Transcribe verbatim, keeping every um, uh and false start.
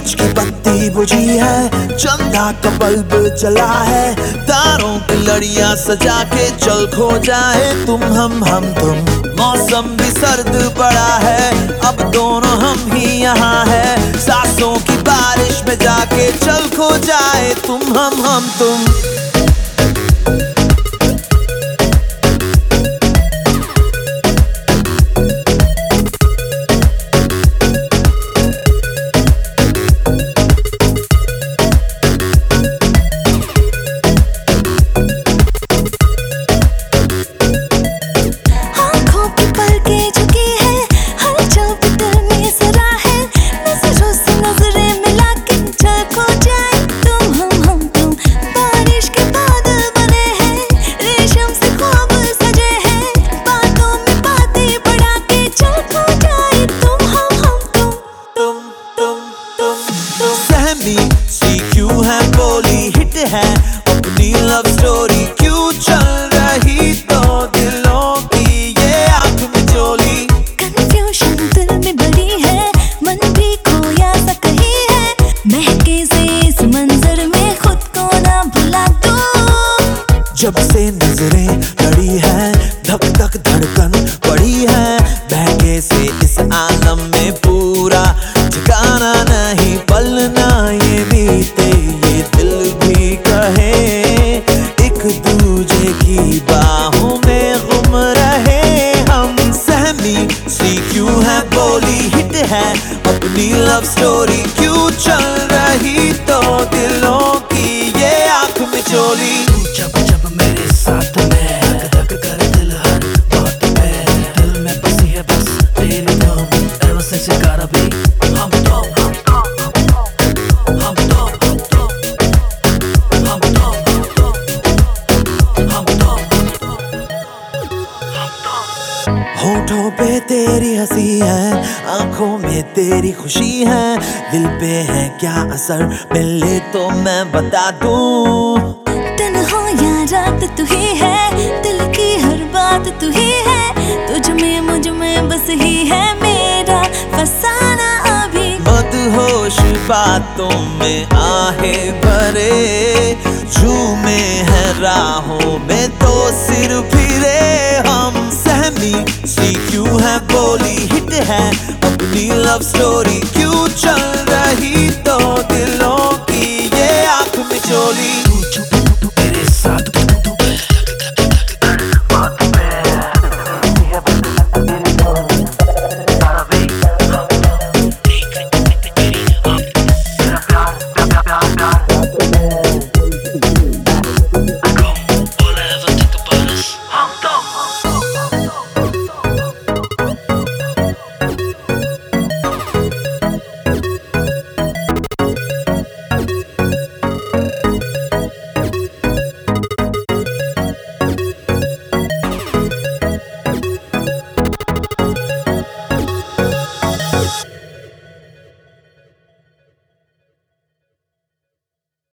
Torch की बत्ती बुझी है, चंदा का बल्ब जला है, तारों की लड़ियां सजा के चल खो जाए तुम हम हम तुम। मौसम भी सर्द पड़ा है, अब दोनों हम ही यहाँ है, सांसों की बारिश में जाके चल खो जाए तुम हम हम तुम। सी क्यों है बोली हिट है अपनी लव स्टोरी, क्यों चल रही तो दिलों की ये आंख में चोली। कंफ्यूजन दिल में बड़ी है, मन भी खोया सा कहीं है, महके से इस मंजर में खुद को ना भुला दो। जब से नजरें लड़ी है, धक धक धड़कन पड़ी है, बहके से इस आलम में पूरा ठिकाना नहीं, पलना ये बीते ये दिल भी कहे, एक दूजे की बाहों में गुम रहे हम। सहमी सी क्यों है बोली हिट है अपनी लव स्टोरी, क्यों चल रही तो दिलों की ये आंख में चोली। जब जब मेरे साथ में धक धक कर दिल हर बात पे, दिल में बसी है बस तेरी नाम, ever since you gotta be हम तो हम तो हम तो हम तो हम तो होठों पे तेरी हंसी है, आंखों में तेरी खुशी है, दिल पे है क्या असर मिले तो मैं बता दूं। दिन हो या रात तू ही है, दिल की हर बात तू ही है, तुझ में मुझ में बस ही है मेरा फसाना अभी। मदहोश बातों में आहे भरे, झूमे हैं राहों में तो सिर फिरे हम। सहमी सी क्यों है बोली हिट है अपनी लव स्टोरी, क्यों चल रही तो